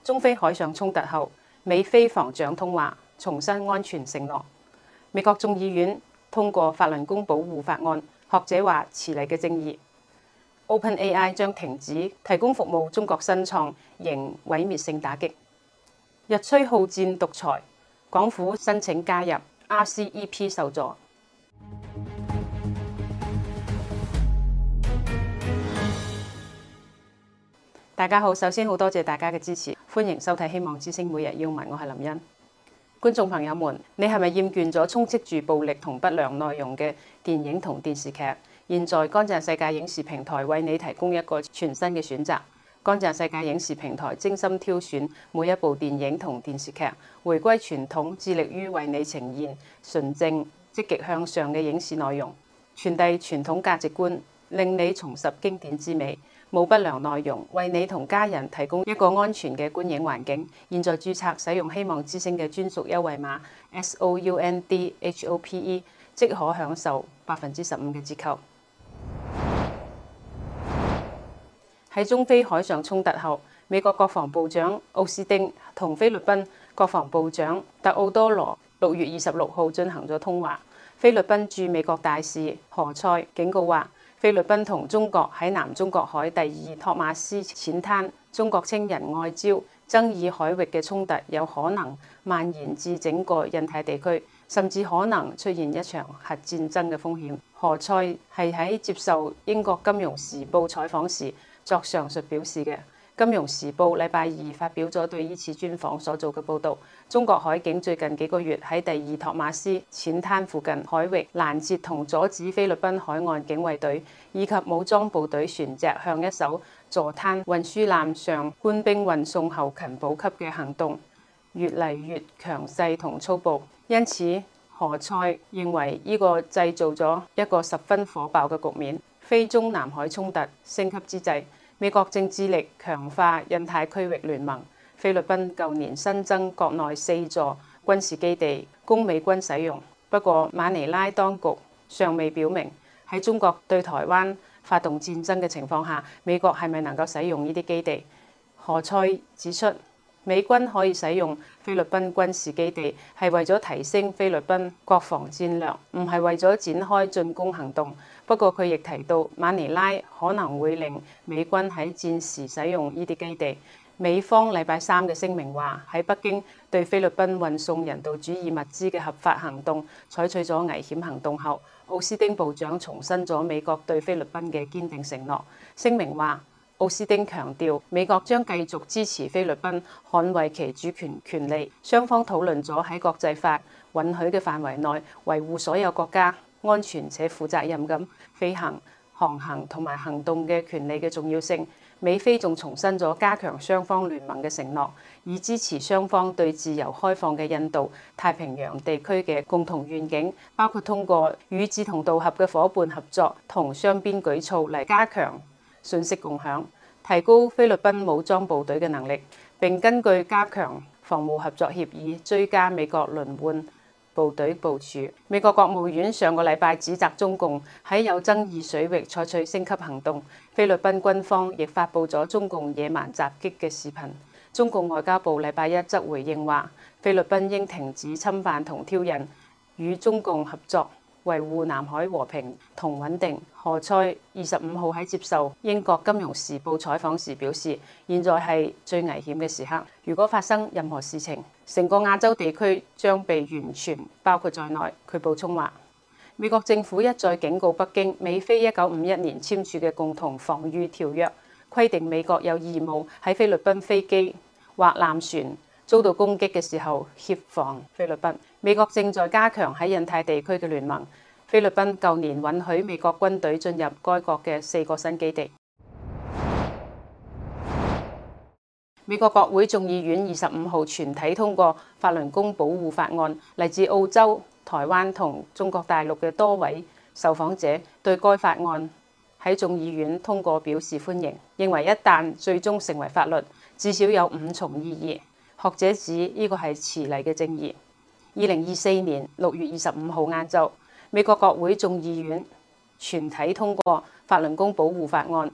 中非海上衝突後，美菲防長通話，重申安全承諾。美國眾議院通過法輪功保護法案，學者話遲嚟嘅正義。OpenAI 將停止提供服務中國新創，迎毀滅性打擊。日趨好戰獨裁，港府申請加入 RCEP 受阻。大家好，首先好多謝大家嘅支持，歡迎收睇《希望之聲每日要聞》，我係林茵。觀眾朋友們，你係咪厭倦咗充斥住暴力同不良內容嘅電影同電視劇？現在乾淨世界影視平台為你提供一個全新嘅選擇。乾淨世界影視平台精心挑選每一部電影同電視劇，回歸傳統，致力於為你呈現純正、積極向上嘅影視內容，傳遞傳統價值觀，令你重拾經典之美。冇不良內容，為你同家人提供一個安全嘅觀影環境。現在註冊使用希望之聲嘅專屬優惠碼 SOUNDHOPE， 即可享受15%嘅折扣。喺中非海上衝突後，美國國防部長奧斯汀同菲律賓國防部長特奧多羅6月26號進行咗通話。菲律賓駐美國大使何塞警告話，菲律賓同中國喺南中國海第2托馬斯淺灘，中國稱仁愛礁爭議海域嘅衝突有可能蔓延至整個印太地區，甚至可能出現一場核戰爭嘅風險。何塞係喺接受英國金融時報採訪時作上述表示嘅。金融時報禮拜2發表咗對呢次專訪所做嘅報導。中國海警最近幾個月喺第2托馬斯淺灘附近海域攔截同阻止菲律賓海岸警衛隊以及武裝部隊船隻向一艘坐灘運輸艦上官兵運送後勤補給嘅行動越嚟越強勢同粗暴。因此，何塞認為呢個製造咗一個十分火爆嘅局面。非中南海衝突升級之際，美國正致力強化印太區域聯盟。菲律賓舊年新增國內4座軍事基地供美軍使用，不過馬尼拉當局尚未表明喺中國對台灣發動戰爭嘅情況下，美國係咪能夠使用呢啲基地？何塞指出，美軍可以使用菲律賓軍事基地係為咗提升菲律賓國防戰略，唔係為咗展開進攻行動。不過佢亦提到，馬尼拉可能會令美軍喺戰時使用呢啲基地。美方禮拜3嘅聲明話，喺北京對菲律賓運送人道主義物資嘅合法行動採取咗危險行動後，奧斯汀部長重申咗美國對菲律賓嘅堅定承諾。聲明話，奧斯汀強調美國將繼續支持菲律賓捍衛其主權權利。雙方討論咗喺國際法允許嘅範圍內維護所有國家安全且負責任咁飛行、航行同埋行動嘅權利嘅重要性。美菲仲重申咗加強雙方聯盟嘅承諾，以支持雙方對自由開放嘅印度太平洋地區嘅共同願景，包括通過與志同道合嘅夥伴合作同雙邊舉措嚟加強信息共享，提高菲律賓武裝部隊嘅能力，並根據加強防務合作協議追加美國輪換部隊部署。美國國務院上個禮拜指責中共喺有爭議水域採取升級行動。菲律賓軍方亦發布咗中共野蠻襲擊嘅視頻。中共外交部禮拜1則回應話，菲律賓應停止侵犯同挑釁，與中共合作，維護南海和平同穩定。何塞25號喺接受英國金融時報採訪時表示，現在係最危險嘅時刻，如果發生任何事情，成個亞洲地區將被完全包括在內。佢補充話，美國政府一再警告北京，美菲1951年簽署嘅共同防禦條約規定，美國有義務喺菲律賓飛機或艦船遭到攻擊嘅時候協防菲律賓。美國正在加強喺印太地區嘅聯盟。菲律賓舊年允許美國軍隊進入該國嘅4個新基地。美國國會眾議院25號全體通過法輪功保護法案，嚟自澳洲、台灣同中國大陸嘅多位受訪者對該法案喺眾議院通過表示歡迎，認為一旦最終成為法律，至少有5重意義。學者指呢個係遲嚟嘅正義。2024年6月25號晏晝，美國國會眾議院全體通過法輪功保護法案。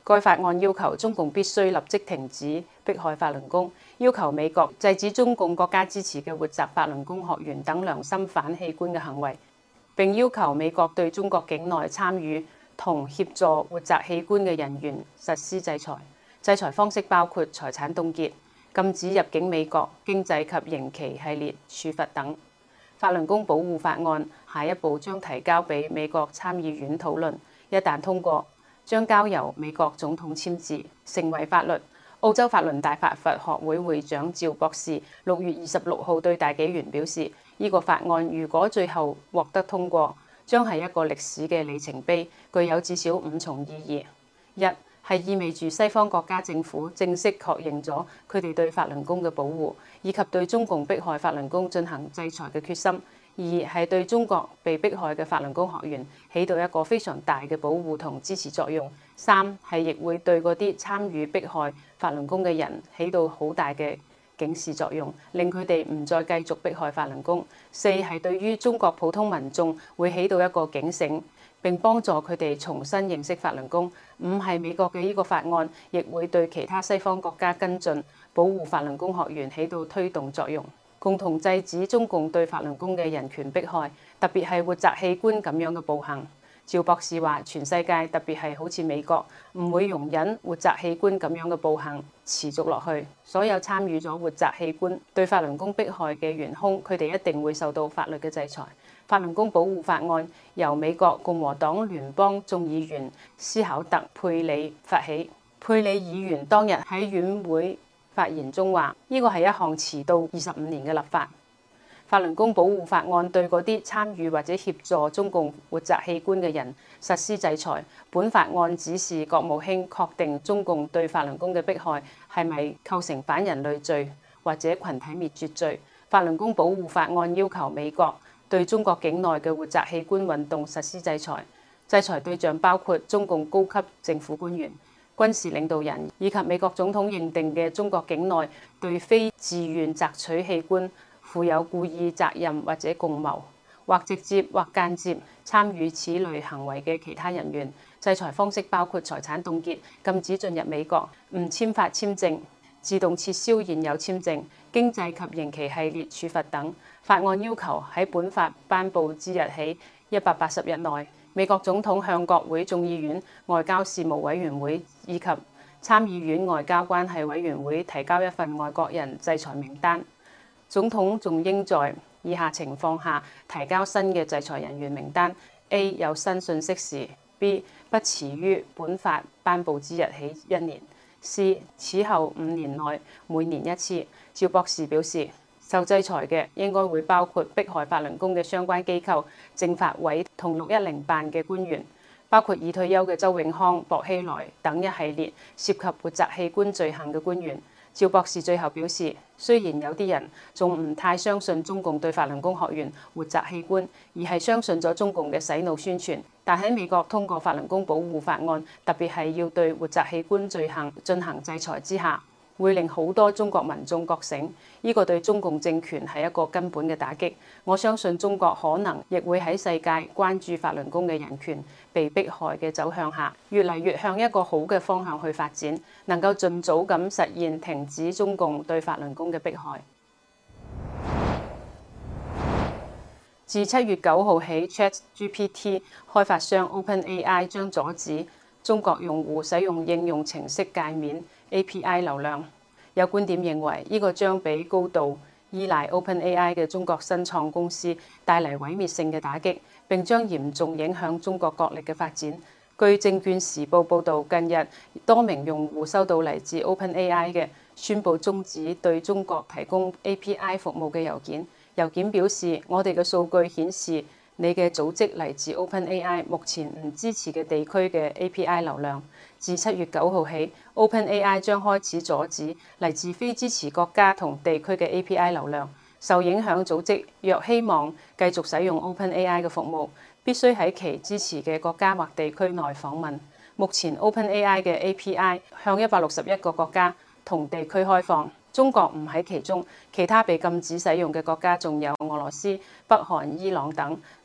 該法案要求中共必須立即停止迫害法輪功，要求美國制止中共國家支持嘅活摘法輪功學員等良心反器官嘅行為，並要求美國對中國境內參與同協助活摘器官嘅人員實施制裁。制裁方式包括財產凍結、禁止入境美國、經濟及刑期系列處罰等。法輪功保護法案下一步將提交俾美國參議院討論，一旦通過，將交由美國總統簽字，成為法律。澳洲法輪大法佛學會會長趙博士6月26號對大紀元表示，呢個法案如果最後獲得通過，將係一個歷史嘅里程碑，具有至少5重意義。一係意味住西方國家政府正式確認咗佢哋對法輪功嘅保護，以及對中共迫害法輪功進行制裁嘅決心。二係對中國被迫害嘅法輪功學員起到一個非常大嘅保護同支持作用。三係亦會對嗰啲參與迫害法輪功嘅人起到好大嘅警示作用，令佢哋唔再繼續迫害法輪功。四係對於中國普通民眾會起到一個警醒，並幫助佢哋重新認識法輪功。五係美國嘅呢個法案亦會對其他西方國家跟進保護法輪功學員起到推動作用，共同制止中共對法輪功嘅人權迫害，特別係活摘器官咁樣嘅暴行。趙博士話：全世界特別係好似美國，唔會容忍活摘器官咁樣嘅暴行持續落去。所有參與咗活摘器官對法輪功迫害嘅元兇，佢哋一定會受到法律嘅制裁。法輪功保護法案由美國共和黨聯邦眾議員斯考特·佩里發起。佩里議員當日喺院會發言中話：呢個係一項遲到25年嘅立法。法輪功保護法案對嗰啲參與或者協助中共活摘器官嘅人實施制裁。本法案指示國務卿確定中共對法輪功嘅迫害係咪構成反人類罪或者群體滅絕罪。法輪功保護法案要求美國對中國境內嘅活摘器官運動實施制裁，制裁對象包括中共高級政府官員、軍事領導人以及美國總統認定嘅中國境內對非自願摘取器官負有故意責任或者共謀，或直接或間接參與此類行為嘅其他人員。制裁方式包括財產凍結、禁止進入美國、唔簽發簽證、自動撤銷現有簽證、經濟及刑期系列處罰等。法案要求喺本法頒布之日起180日內，美國總統向國會眾議院外交事務委員會以及參議院外交關係委員會提交一份外國人制裁名單。總統仲應在以下情況下提交新嘅制裁人員名單：A. 有新信息時 ；B. 不遲於本法頒布之日起1年；C. 此後5年內每年1次。趙博士表示，受制裁嘅應該會包括迫害法輪功嘅相關機構、政法委同610辦嘅官員，包括已退休嘅周永康、薄熙來等一系列涉及活摘器官罪行嘅官員。趙博士最後表示，雖然有啲人仲唔太相信中共對法輪功學員活摘器官，而係相信咗中共嘅洗腦宣傳，但喺美國通過法輪功保護法案，特別係要對活摘器官罪行進行制裁之下，會令好多中國民眾覺醒，呢個對中共政權係一個根本嘅打擊。我相信中國可能亦會喺世界關注法輪功嘅人權被迫害嘅走向下，越嚟越向一個好嘅方向去發展，能夠盡早咁實現停止中共對法輪功嘅迫害。自7月9號起 ，ChatGPT 開發商 OpenAI 將阻止中國用戶使用應用程式界面 API 流量。有觀點認為，呢個將俾高度依賴 OpenAI 嘅中國新創公司帶嚟毀滅性嘅打擊，並將嚴重影響中國國力嘅發展。據證券時報報導，近日多名用戶收到嚟自 OpenAI 嘅宣布終止對中國提供 API 服務嘅郵件。郵件表示，我哋嘅數據顯示你嘅組織嚟自 OpenAI 目前唔支持嘅地區嘅 API 流量。自7月9號起 ，OpenAI 將開始阻止嚟自非支持國家同地區嘅 API 流量。受影響組織若希望繼續使用 OpenAI 嘅服務，必須喺其支持嘅國家或地區內訪問。目前 OpenAI 嘅 API 向161個國家同地區開放，中國唔喺其中。其他被禁止使用嘅國家仲有俄羅斯、北韓、伊朗等。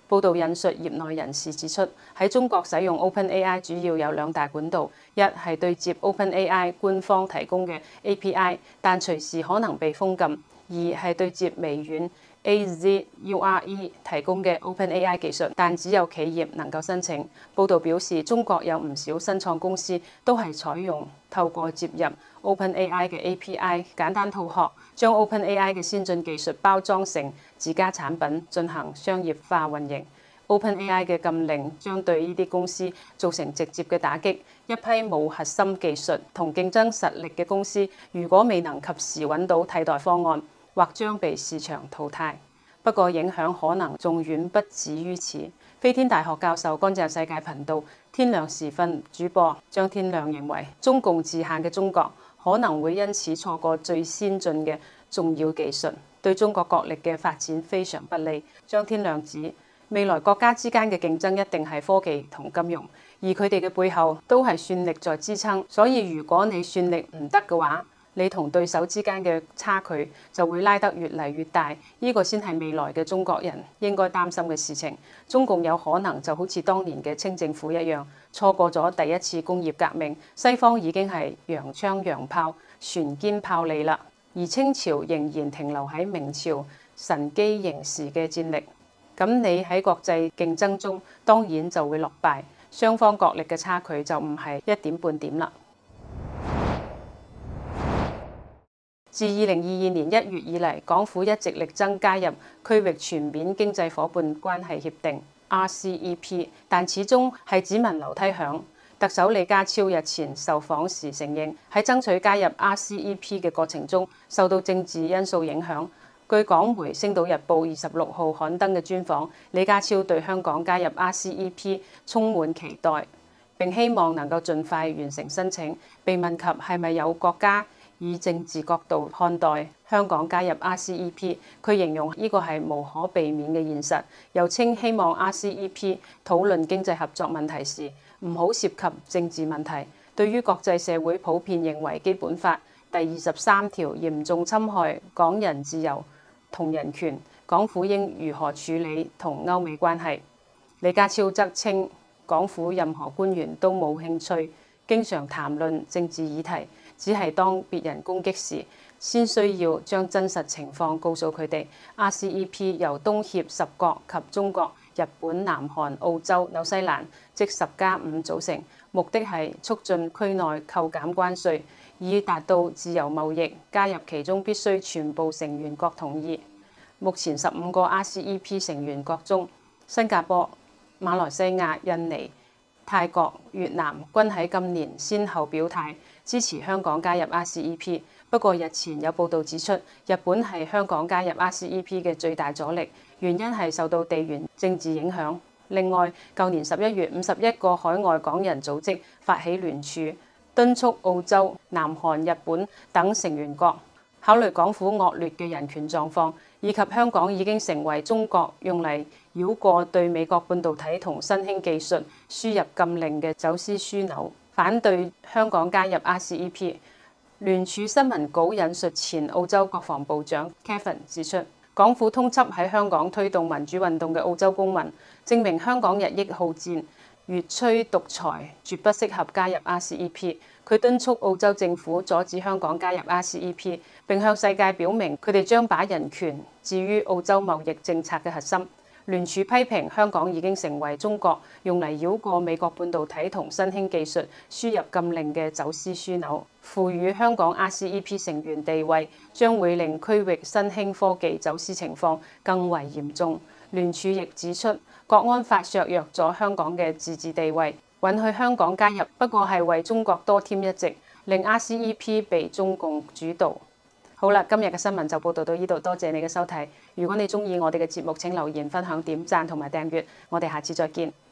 報道引述業內人士指出，喺中國使用 OpenAI 主要有兩大管道，一係對接 OpenAI 官方提供嘅 API， 但隨時可能被封禁；二係對接微軟 Azure 提供嘅 OpenAI 技術，但只有企業能夠申請。報道表示，中國有唔少新創公司都係採用透過接入 OpenAI 嘅 API， 簡單套殼，將 OpenAI 嘅先進技術包裝成自家產品，進行商業化運營。OpenAI 嘅禁令將對呢啲公司造成直接嘅打擊。一批冇核心技術同競爭實力嘅公司，如果未能及時揾到替代方案，或將被市場淘汰。不過影響可能仲遠不止於此。飛天大學教授乾淨世界頻道天亮時分主播張天亮認為，中共自限嘅中國可能會因此錯過最先進嘅重要技術，對中國國力嘅發展非常不利。張天亮指，未來國家之間嘅競爭一定係科技同金融，而佢哋嘅背後都係算力在支撐。所以如果你算力唔得嘅話，你同對手之間嘅差距就會拉得越嚟越大，呢個先係未來嘅中國人應該擔心嘅事情。中共有可能就好似當年嘅清政府一樣，錯過咗第一次工業革命，西方已經係洋槍洋炮、船堅炮利啦，而清朝仍然停留喺明朝神機營時嘅戰力。咁你喺國際競爭中當然就會落敗，雙方國力嘅差距就唔係一點半點啦。自2022年1月以嚟，港府一直力爭加入區域全面經濟夥伴關係協定 RCEP， 但始終係只聞樓梯響。特首李家超日前受訪時承認，喺爭取加入 RCEP 嘅過程中受到政治因素影響。據港媒《星島日報》26號刊登嘅專訪，李家超對香港加入 RCEP 充滿期待，並希望能夠盡快完成申請。被問及係咪有國家以政治角度看待香港加入 RCEP， 佢形容呢個係無可避免嘅現實，又稱希望 RCEP 討論經濟合作問題時唔好涉及政治問題。對於國際社會普遍認為基本法第23條嚴重侵害港人自由同人權，港府應如何處理同歐美關係？李家超則稱港府任何官員都冇興趣經常談論政治議題，只係當別人攻擊時，先需要將真實情況告訴佢哋。RCEP 由東協10國及中國、日本、南韓、澳洲、紐西蘭，即10+5組成，目的係促進區內扣減關稅，以達到自由貿易。加入其中必須全部成員國同意。目前15個 RCEP 成員國中，新加坡、馬來西亞、印尼、泰國、越南均喺今年先後表態支持香港加入 RCEP。不過日前有報道指出，日本係香港加入 RCEP 嘅最大阻力，原因係受到地緣政治影響。另外，舊年11月51個海外港人組織發起聯署，敦促澳洲、南韓、日本等成員國考慮港府惡劣嘅人權狀況，以及香港已經成為中國用嚟繞過對美國半導體同新興技術輸入禁令嘅走私樞紐，反對香港加入 RCEP。聯署新聞稿引述前澳洲國防部長 Kevin 指出，港府通緝喺香港推動民主運動嘅澳洲公民，證明香港日益好戰，越趨獨裁，絕不適合加入 RCEP。佢敦促澳洲政府阻止香港加入 RCEP， 並向世界表明佢哋將把人權置於澳洲貿易政策嘅核心。聯署批評香港已經成為中國用嚟繞過美國半導體同新興技術輸入禁令嘅走私樞紐，賦予香港 RCEP 成員地位，將會令區域新興科技走私情況更為嚴重。聯署亦指出，國安法削弱咗香港嘅自治地位，允許香港加入，不過係為中國多添一席，令 RCEP 被中共主導。好啦，今日嘅新聞就報道到呢度，多謝你嘅收睇。如果你鍾意我哋嘅節目，請留言、分享、點讚同埋訂閱。我哋下次再見。